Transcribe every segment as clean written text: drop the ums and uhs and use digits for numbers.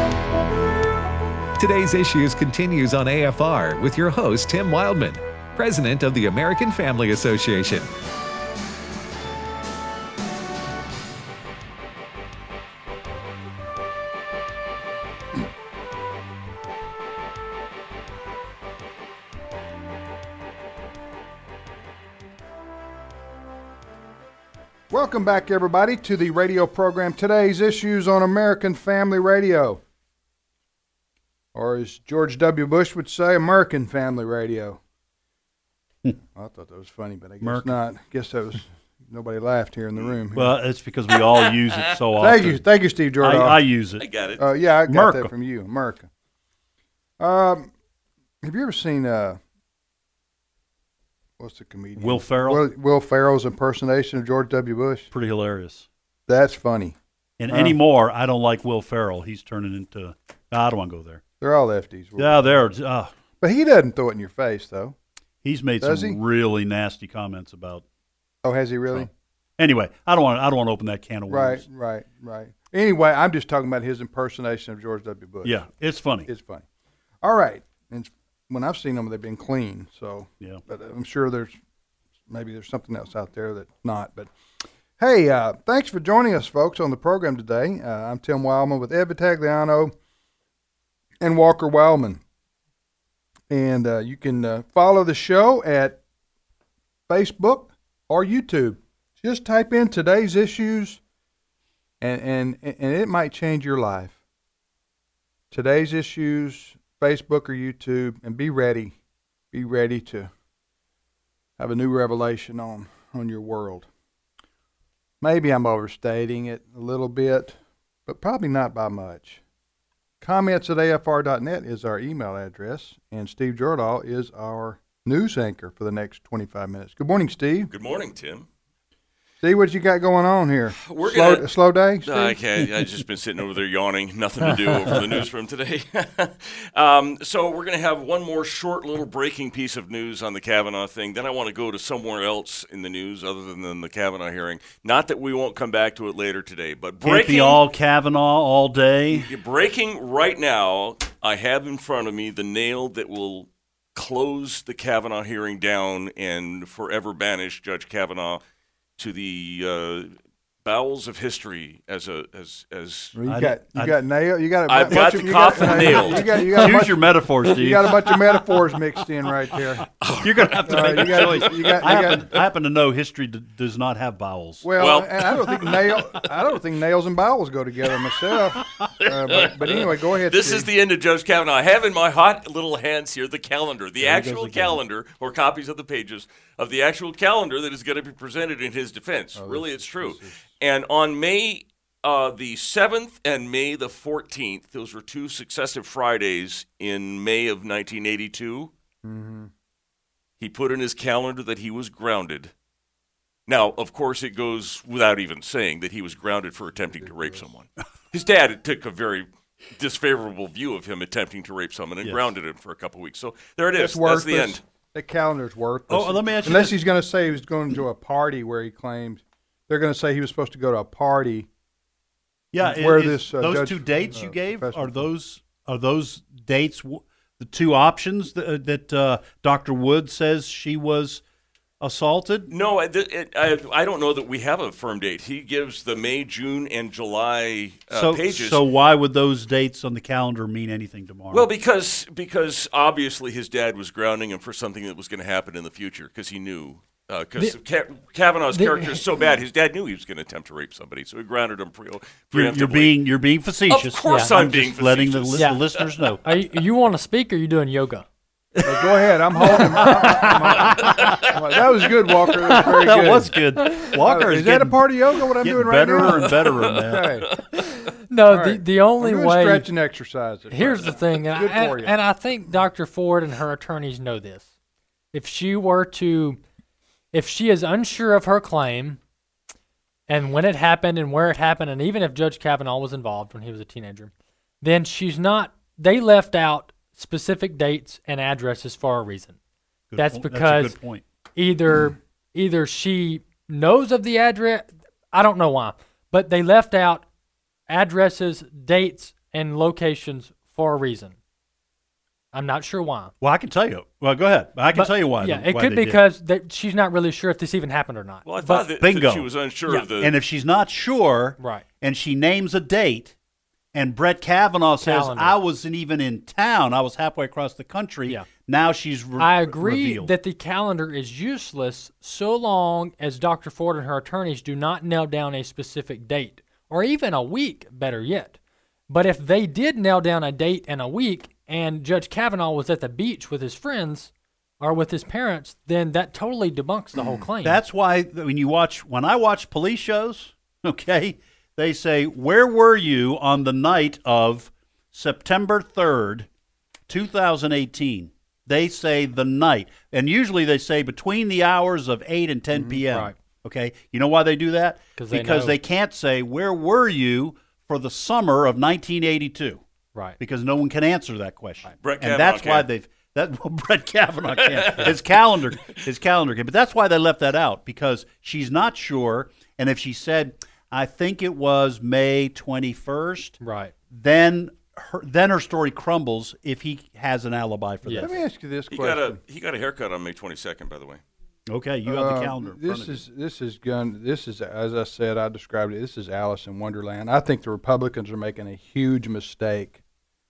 Today's Issues continues on AFR with your host, Tim Wildman, President of the American Family Association. Welcome back, everybody, to the radio program Today's Issues on American Family Radio. Or as George W. Bush would say, American Family Radio. I thought that was funny, but I guess not. I guess that was, nobody laughed here in the room. Well, it's because we all use it so often. Thank you, Steve Jordan. I use it. I got it. Yeah, I got that from you, America. Have you ever seen, what's the comedian? Will Ferrell? Will Ferrell's impersonation of George W. Bush? Pretty hilarious. That's funny. And anymore, I don't like Will Ferrell. He's turning into, I don't want to go there. They're all lefties. Yeah, they're. But he doesn't throw it in your face, though. He's made some really nasty comments about. Oh, has he really? Anyway, I don't want to open that can of worms. Right. Anyway, I'm just talking about his impersonation of George W. Bush. Yeah, it's funny. It's funny. All right. And when I've seen them, they've been clean. So, yeah. But I'm sure there's something else out there that's not. But hey, thanks for joining us, folks, on the program today. I'm Tim Wildman with Ed Vitagliano and Walker Wildman. And you can follow the show at Facebook or YouTube. Just type in Today's Issues, and it might change your life. Today's Issues, Facebook or YouTube, and be ready. Be ready to have a new revelation on your world. Maybe I'm overstating it a little bit, but probably not by much. Comments at afr.net is our email address, and Steve Jordahl is our news anchor for the next 25 minutes. Good morning, Steve. Good morning, Tim. Steve, what you got going on here? A slow day, Steve? No, I can't. I've just been sitting over there yawning. Nothing to do over the newsroom today. So we're going to have one more short little breaking piece of news on the Kavanaugh thing. Then I want to go to somewhere else in the news other than the Kavanaugh hearing. Not that we won't come back to it later today, but breaking. Can't be all Kavanaugh all day. Breaking right now, I have in front of me the nail that will close the Kavanaugh hearing down and forever banish Judge Kavanaugh to the bowels of history as you got nail. You got. I've got the coffin nailed. Use your metaphors, Steve. You got a bunch of metaphors mixed in right there. You're gonna have to make a choice. I happen to know history does not have bowels. Well, and I don't think nails and bowels go together myself. But anyway, go ahead. This Steve. is the end of Judge Kavanaugh. I have in my hot little hands here the calendar, the actual calendar, or copies of the pages of the actual calendar that is going to be presented in his defense. Really, it's true. And on May the 7th and May the 14th, those were two successive Fridays in May of 1982, he put in his calendar that he was grounded. Now, of course, it goes without even saying that he was grounded for attempting to rape someone. His dad took a very disfavorable view of him attempting to rape someone and grounded him for a couple weeks. So there it is. That's the end. That calendar's worthless. Oh, let me ask you Unless he's going to say he was going to a party where he claimed they're going to say he was supposed to go to a party. Yeah, where those two dates you gave are those dates the two options that Dr. Wood says she was assaulted? No, I don't know that we have a firm date. He gives the May, June, and July pages. So why would those dates on the calendar mean anything tomorrow? Well, because obviously his dad was grounding him for something that was going to happen in the future because he knew. Because Kavanaugh's character is so bad, his dad knew he was going to attempt to rape somebody, so he grounded him preemptively. You're being facetious. Of course, I'm being just letting the facetious. listeners know. You want to speak, or are you doing yoga? Go ahead. I'm holding. That was good, Walker. That was very good. That was good. Walker is that a part of yoga? What I'm doing right now? Better and better, man. Okay. No, Right. the only way. Stretching exercises. Here's the thing, and Good for you. I think Dr. Ford and her attorneys know this. If she is unsure of her claim, and when it happened and where it happened, and even if Judge Kavanaugh was involved when he was a teenager, then she's not. They left out specific dates and addresses for a reason. That's because that's a good point. Either she knows of the address. I don't know why, but they left out addresses, dates, and locations for a reason. I'm not sure why. Well, I can tell you. Well, go ahead. I can tell you why. Yeah, it could be because she's not really sure if this even happened or not. Well, I thought that she was unsure of the... And if she's not sure, right, and she names a date, and Brett Kavanaugh says, I wasn't even in town, I was halfway across the country, now she's I agree revealed. That the calendar is useless so long as Dr. Ford and her attorneys do not nail down a specific date, or even a week, better yet. But if they did nail down a date and a week, and Judge Kavanaugh was at the beach with his friends or with his parents, then that totally debunks the whole claim. That's why when I watch police shows, okay, they say, where were you on the night of September 3rd, 2018? They say the night. And usually they say between the hours of 8 and 10 p.m. Right. Okay? You know why they do that? Because they can't say, where were you for the summer of 1982? Right. Because no one can answer that question. Brett Kavanaugh and that's why can. Brett Kavanaugh can. His calendar can. But that's why they left that out, because she's not sure. And if she said, I think it was May 21st, right, then her story crumbles if he has an alibi for that. Let me ask you this question. He got a haircut on May 22nd, by the way. Okay, you have the calendar. This is as I said, I described it. This is Alice in Wonderland. I think the Republicans are making a huge mistake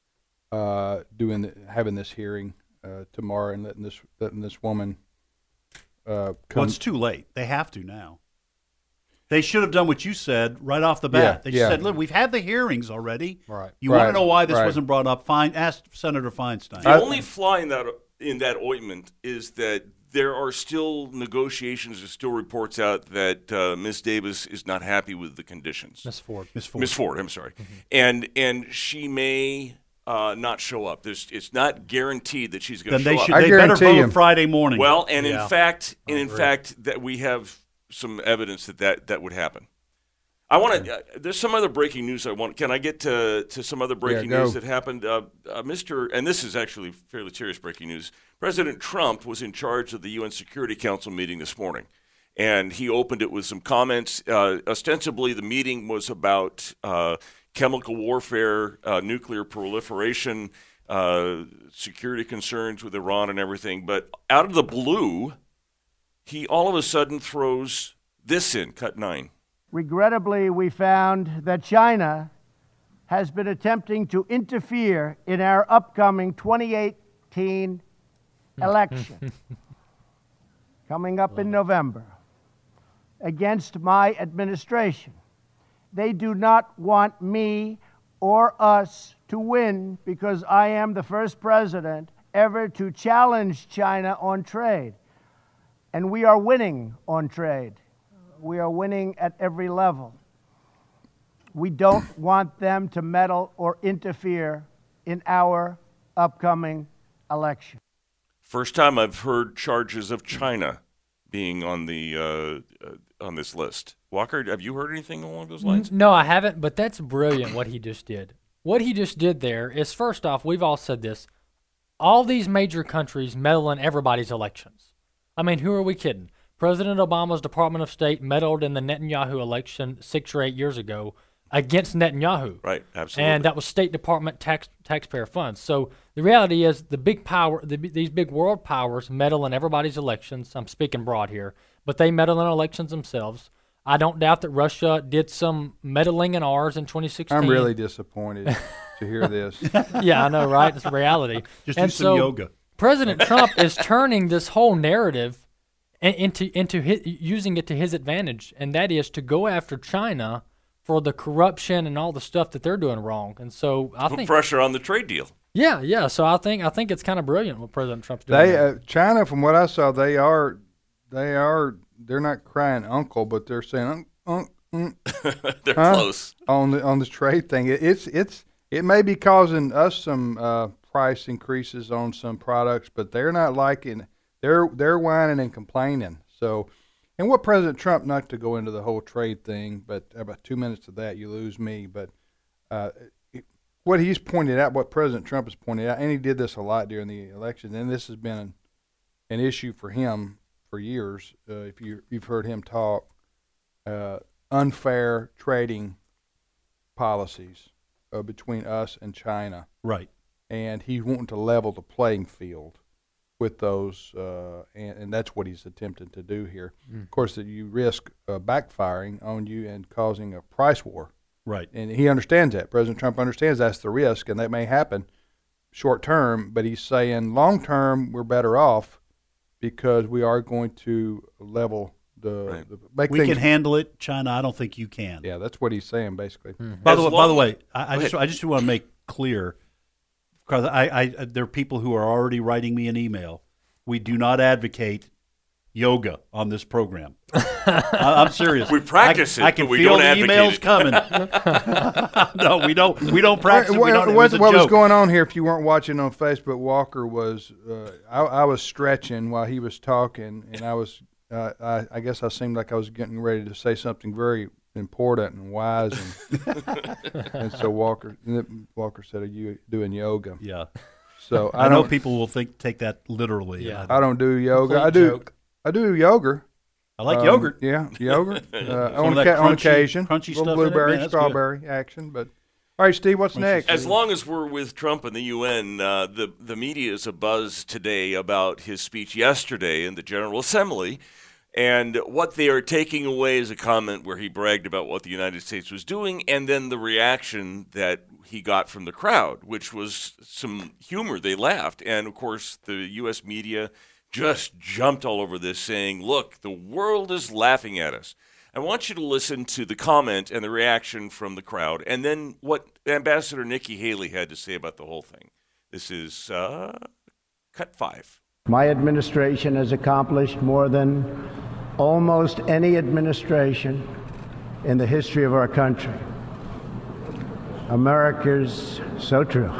having this hearing tomorrow and letting this woman come. Well, it's too late. They have to now. They should have done what you said right off the bat. They said, look, we've had the hearings already. Right. You want to know why this wasn't brought up? Fine. Ask Senator Feinstein. The only fly in that ointment is that there are still negotiations. There's still reports out that Ms. Davis is not happy with the conditions. Miss Ford, I'm sorry. Mm-hmm. And she may not show up. It's not guaranteed that she's going to show up. They better vote Friday morning. Well, and in fact, that we have some evidence that would happen. I want to. There's some other breaking news. Can I get to some other breaking news that happened? And this is actually fairly serious breaking news. President Trump was in charge of the UN Security Council meeting this morning, and he opened it with some comments. Ostensibly, the meeting was about chemical warfare, nuclear proliferation, security concerns with Iran, and everything. But out of the blue, he all of a sudden throws this in, cut 9. Regrettably, we found that China has been attempting to interfere in our upcoming 2018 election coming up in November against my administration. They do not want me or us to win because I am the first president ever to challenge China on trade. And we are winning on trade. We are winning at every level. We don't want them to meddle or interfere in our upcoming election. First time I've heard charges of China being on the on this list. Walker, have you heard anything along those lines? No, I haven't, but that's brilliant what he just did. What he just did there is, first off, we've all said this, all these major countries meddle in everybody's elections. I mean, who are we kidding? President Obama's Department of State meddled in the Netanyahu election 6 or 8 years ago against Netanyahu. Right, absolutely. And that was State Department taxpayer funds. So the reality is the big power, these big world powers meddle in everybody's elections. I'm speaking broad here, but they meddle in elections themselves. I don't doubt that Russia did some meddling in ours in 2016. I'm really disappointed to hear this. Yeah, I know, right? It's reality. Just do some yoga. President Trump is turning this whole narrative into using it to his advantage, and that is to go after China for the corruption and all the stuff that they're doing wrong. And so I think pressure on the trade deal. Yeah. So I think it's kind of brilliant what President Trump's doing. China, from what I saw, they're not crying uncle, but they're saying they're close on the trade thing. It may be causing us some price increases on some products, but they're not liking. They're whining and complaining. So, and what President Trump, not to go into the whole trade thing, but about 2 minutes of that, you lose me. But what he's pointed out, what President Trump has pointed out, and he did this a lot during the election, and this has been an issue for him for years. If you've heard him talk, unfair trading policies. between us and China. Right. And he's wanting to level the playing field with those, and that's what he's attempting to do here. Of course, that you risk backfiring on you and causing a price war. Right. And he understands that. President Trump understands that's the risk, and that may happen short term, but he's saying long term we're better off because we are going to level the make we things, can handle it. China, I don't think you can. Yeah, that's what he's saying basically. By the way, I just want to make clear, because there are people who are already writing me an email. We do not advocate yoga on this program. I'm serious. We practice it, I can but we feel don't the advocate emails it. coming. No, we don't practice it. We don't, it What was a was joke. going on here? If you weren't watching on Facebook, Walker was. I was stretching while he was talking, and I was. I guess I seemed like I was getting ready to say something very important and wise, and so Walker said, "Are you doing yoga?" Yeah. So I know people will take that literally. Yeah. I don't do yoga. I do yogurt. I like yogurt. Yeah, yogurt. Some of on that occasion, crunchy little stuff in it, blueberry, man, that's strawberry action. But all right, Steve, what's next? As long as we're with Trump and the UN, the media is abuzz today about his speech yesterday in the General Assembly. And what they are taking away is a comment where he bragged about what the United States was doing, and then the reaction that he got from the crowd, which was some humor. They laughed. And, of course, the U.S. media just jumped all over this, saying, look, the world is laughing at us. I want you to listen to the comment and the reaction from the crowd, and then what Ambassador Nikki Haley had to say about the whole thing. This is cut 5. My administration has accomplished more than almost any administration in the history of our country. America's so true.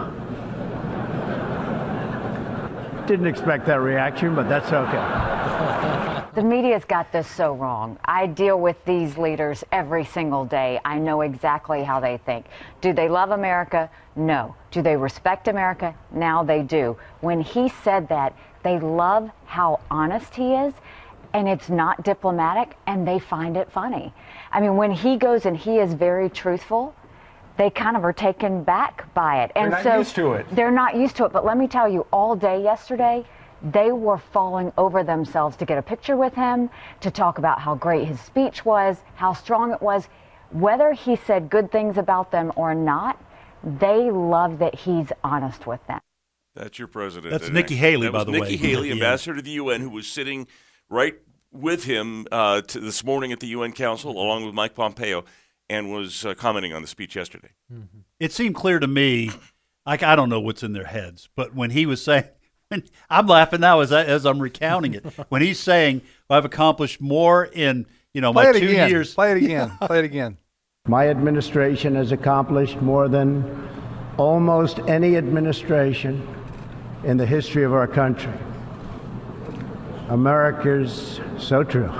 Didn't expect that reaction, but that's okay. The media's got this so wrong. I deal with these leaders every single day. I know exactly how they think. Do they love America? No. Do they respect America? Now they do. When he said that, they love how honest he is, and it's not diplomatic, and they find it funny. I mean, when he goes and he is very truthful, they kind of are taken back by it. And they're not used to it. They're not used to it. But let me tell you, all day yesterday, they were falling over themselves to get a picture with him, to talk about how great his speech was, how strong it was. Whether he said good things about them or not, they love that he's honest with them. That's your president. That's Nikki Haley, by the way. Nikki Haley, ambassador to the UN, who was sitting right with him this morning at the UN Council, along with Mike Pompeo, and was commenting on the speech yesterday. Mm-hmm. It seemed clear to me, like I don't know what's in their heads, but when he was saying, I'm laughing now as I'm recounting it. When he's saying, I've accomplished more in my 2 years. Play it again. Play it again. My administration has accomplished more than almost any administration in the history of our country. America's so true.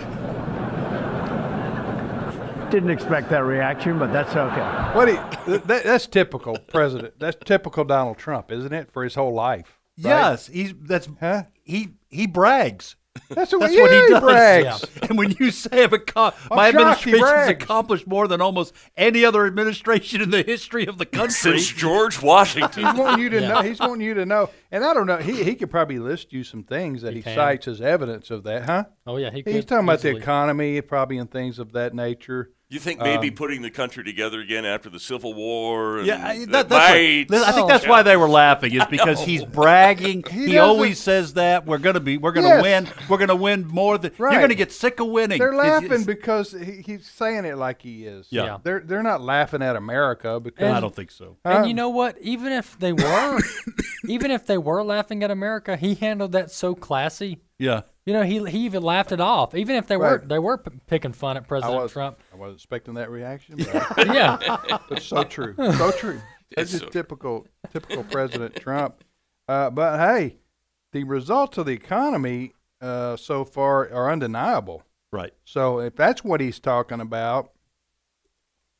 Didn't expect that reaction, but that's okay. That's typical president. That's typical Donald Trump, isn't it? For his whole life. Right? Yes, he brags. That's what he does. Brags. Yeah. And when you say my administration has accomplished more than almost any other administration in the history of the country since George Washington, he's wanting you to know. He's wanting you to know. And I don't know. He could probably list you some things that he cites as evidence of that, huh? Oh yeah, he's talking about the economy, probably, and things of that nature. You think maybe putting the country together again after the Civil War? And I think that's why they were laughing. Is because he's bragging. He always says that we're going to win. We're going to win more than you're going to get sick of winning. They're laughing because he's saying it like he is. Yeah. They're not laughing at America because I don't think so. And you know what? Even if they were laughing at America, he handled that so classy. Yeah. He even laughed it off. Even if they were picking fun at President Trump. I wasn't expecting that reaction. But yeah. But so true. So true. That's just typical President Trump. But hey, the results of the economy so far are undeniable. Right. So if that's what he's talking about,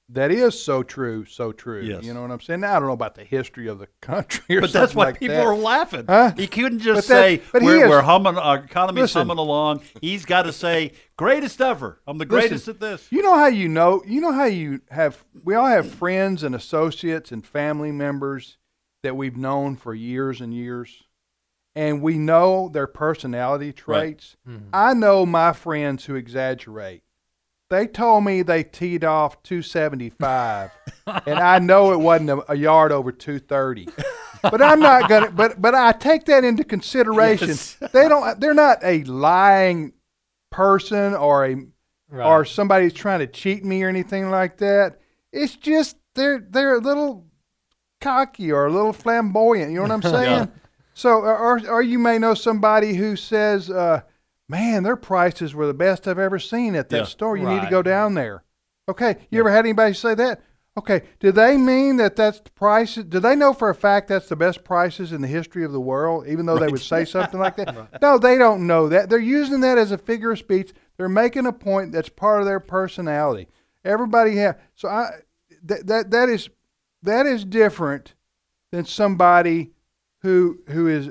that is so true, so true. Yes. You know what I'm saying? Now, I don't know about the history of the country, But that's why like people that. are laughing. Huh? He couldn't just But say but he we're is- humming, our economy's Listen. humming along. He's got to say greatest ever. I'm the greatest at this. You know how we all have friends and associates and family members that we've known for years and years, and we know their personality traits. I know my friends who exaggerate. They told me they teed off 275, and I know it wasn't a yard over 230. But I'm not gonna. But I take that into consideration. Yes. They're not a lying person or somebody who's trying to cheat me or anything like that. It's just they're a little cocky or a little flamboyant. You know what I'm saying? Yeah. So, or you may know somebody who says, "Man, their prices were the best I've ever seen at that Yeah. store. You need to Right. go down there." Okay, you ever had anybody say that? Okay, do they mean that that's the prices? Do they know for a fact that's the best prices in the history of the world, even though they would say something like that? No, they don't know that. They're using that as a figure of speech. They're making a point that's part of their personality. Everybody has. So that is different than somebody who is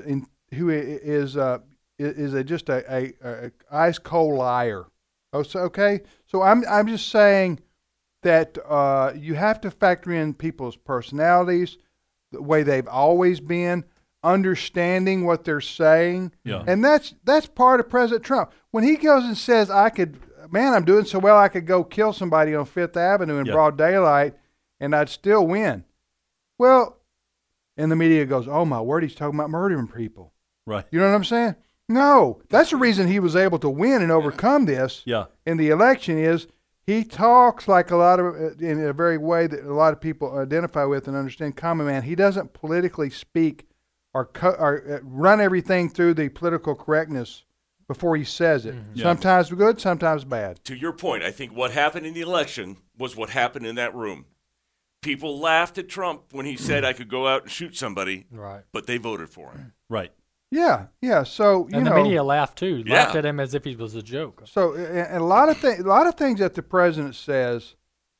just a ice cold liar. Okay, so I'm just saying that you have to factor in people's personalities, the way they've always been, understanding what they're saying, and that's part of President Trump. When he goes and says, I'm doing so well I could go kill somebody on Fifth Avenue in broad daylight and I'd still win. Well, and the media goes, oh my word, he's talking about murdering people. Right. You know what I'm saying? No, that's the reason he was able to win and overcome this in the election is he talks like in a very way that a lot of people identify with and understand. Common man. He doesn't politically speak or run everything through the political correctness before he says it. Mm-hmm. Sometimes good, sometimes bad. To your point, I think what happened in the election was what happened in that room. People laughed at Trump when he said I could go out and shoot somebody, but they voted for him. Right. Yeah. So and the media laughed too. Laughed at him as if he was a joke. So, and a lot of things that the president says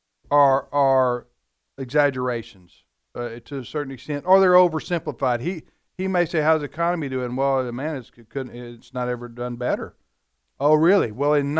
are exaggerations to a certain extent, or they're oversimplified. He may say, "How's the economy doing?" Well, man, it's not ever done better. Oh, really? Well, in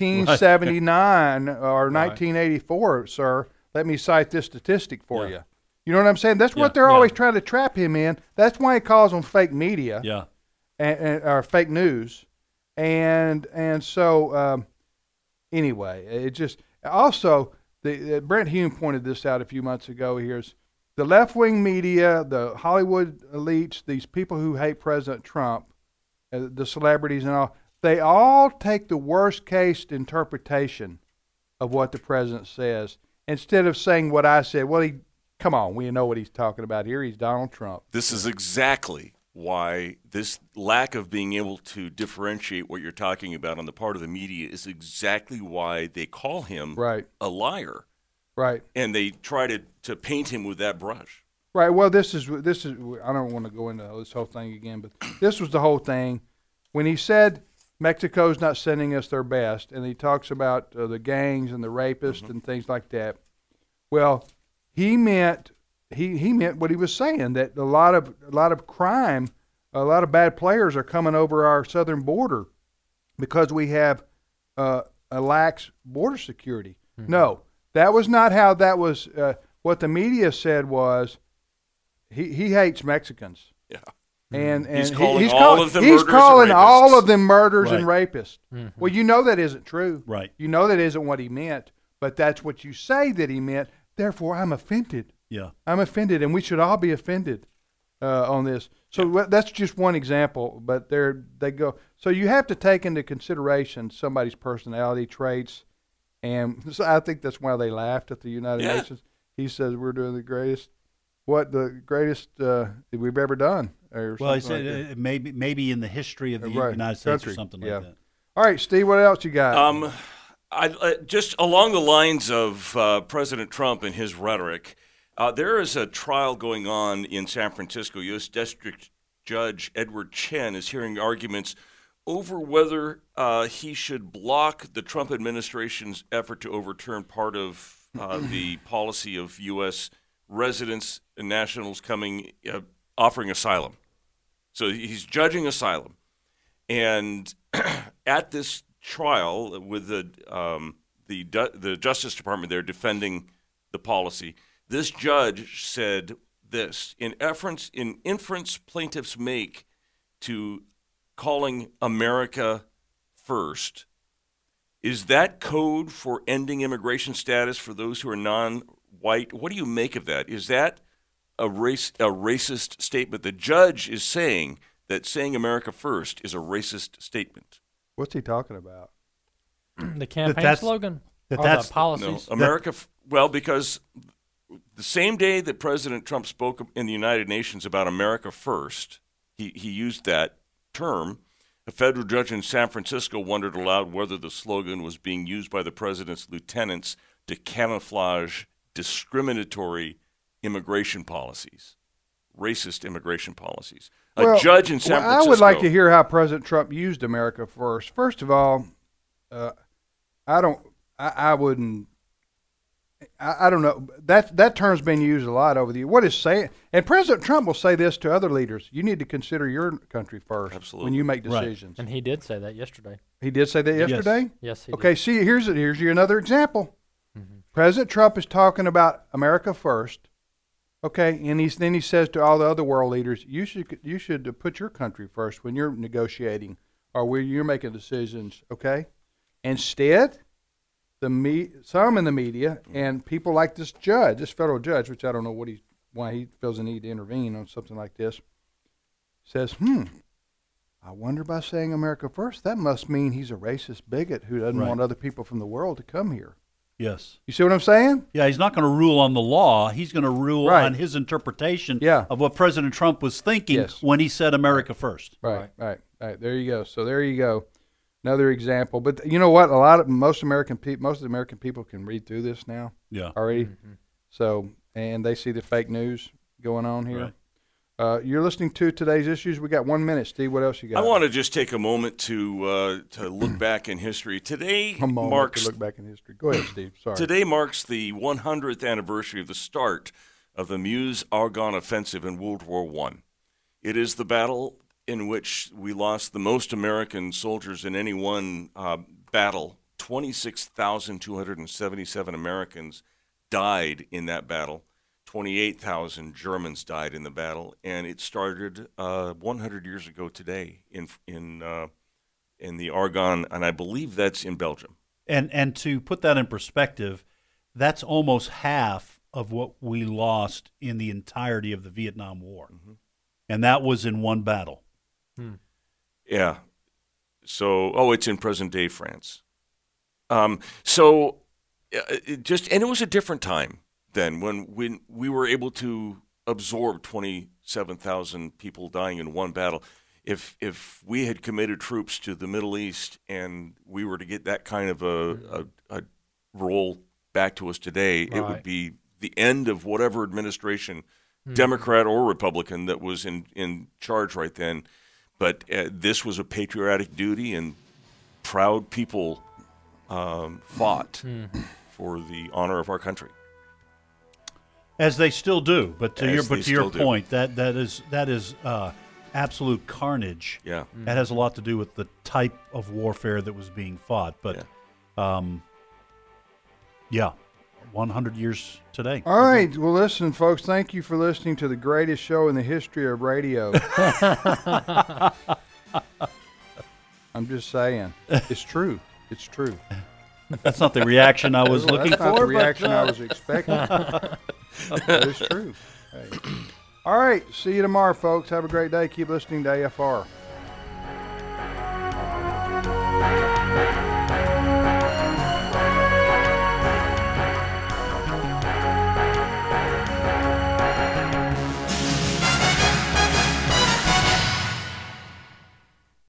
1979 or 1984, sir, let me cite this statistic for you. You know what I'm saying? That's what they're always trying to trap him in. That's why he calls them fake media, or fake news, and so anyway, it just also Brent Hume pointed this out a few months ago. Here's the left-wing media, the Hollywood elites, these people who hate President Trump, the celebrities and all. They all take the worst-case interpretation of what the president says instead of saying what I said. Well, come on, we know what he's talking about here. He's Donald Trump. This is exactly why this lack of being able to differentiate what you're talking about on the part of the media is exactly why they call him a liar. Right. And they try to paint him with that brush. Right. Well, this is I don't want to go into this whole thing again, but this was the whole thing. When he said Mexico's not sending us their best, and he talks about the gangs and the rapists and things like that, well, he meant what he was saying, that a lot of crime, a lot of bad players are coming over our southern border because we have a lax border security. Mm-hmm. No, that was not how that was. What the media said was he hates Mexicans. Yeah. And he's calling all of them murderers and rapists. Mm-hmm. Well, you know that isn't true. Right. You know that isn't what he meant, but that's what you say that he meant. Therefore, I'm offended. Yeah. I'm offended, and we should all be offended on this. So that's just one example, but they go. So you have to take into consideration somebody's personality traits, and so I think that's why they laughed at the United Nations. He says we're doing the greatest we've ever done. Well, he said maybe in the history of the United States or something like that. All right, Steve, what else you got? Just along the lines of President Trump and his rhetoric, there is a trial going on in San Francisco. U.S. District Judge Edward Chen is hearing arguments over whether he should block the Trump administration's effort to overturn part of the policy of U.S. residents and nationals offering asylum. So he's judging asylum. And at this trial with the Justice Department there defending the policy, this judge said this: in inference plaintiffs make to calling America first, is that code for ending immigration status for those who are non-white? What do you make of that? Is that a racist statement? The judge is saying that saying America first is a racist statement. What's he talking about? The campaign slogan? That's the policies? No, America. Well, because the same day that President Trump spoke in the United Nations about America first, he used that term. A federal judge in San Francisco wondered aloud whether the slogan was being used by the president's lieutenants to camouflage discriminatory immigration policies, racist immigration policies. A judge in San Francisco. I would like to hear how President Trump used America first. First of all, I don't know. That term's been used a lot over the years. What is saying? And President Trump will say this to other leaders: you need to consider your country first. Absolutely. When you make decisions. Right. And he did say that yesterday. He did say that yesterday? Yes, he Okay, did. see, here's another example. Mm-hmm. President Trump is talking about America first. Okay, and then he says to all the other world leaders, you should put your country first when you're negotiating or when you're making decisions. Okay, instead, some in the media and people like this federal judge, which I don't know why he feels the need to intervene on something like this, says, I wonder by saying America first, that must mean he's a racist bigot who doesn't want other people from the world to come here. Yes. You see what I'm saying? Yeah, he's not going to rule on the law. He's going to rule on his interpretation of what President Trump was thinking when he said America first. Right. There you go. So there you go. Another example. But you know what? Most of the American people can read through this now. Yeah. Already. Mm-hmm. So, and they see the fake news going on here. Right. You're listening to Today's Issues. We got 1 minute, Steve. What else you got? I want to just take a moment to look back in history. Today marks to look back in history. Go ahead, Steve. Sorry. Today marks the 100th anniversary of the start of the Meuse-Argonne Offensive in World War I. It is the battle in which we lost the most American soldiers in any one battle. 26,277 Americans died in that battle. 28,000 Germans died in the battle, and it started 100 years ago today in the Argonne, and I believe that's in Belgium. And to put that in perspective, that's almost half of what we lost in the entirety of the Vietnam War, and that was in one battle. Yeah. So, it's in present-day France. And it was a different time then when we were able to absorb 27,000 people dying in one battle. If we had committed troops to the Middle East and we were to get that kind of a role back to us today, it would be the end of whatever administration, Democrat or Republican, that was in charge right then. But this was a patriotic duty, and proud people fought for the honor of our country. As they still do, but to your point, that is absolute carnage. Yeah, that has a lot to do with the type of warfare that was being fought. But, 100 years today. All right. Well, listen, folks. Thank you for listening to the greatest show in the history of radio. I'm just saying, it's true. It's true. That's not the reaction I was looking for. That's not the reaction I was expecting. But it's true. Hey. All right. See you tomorrow, folks. Have a great day. Keep listening to AFR.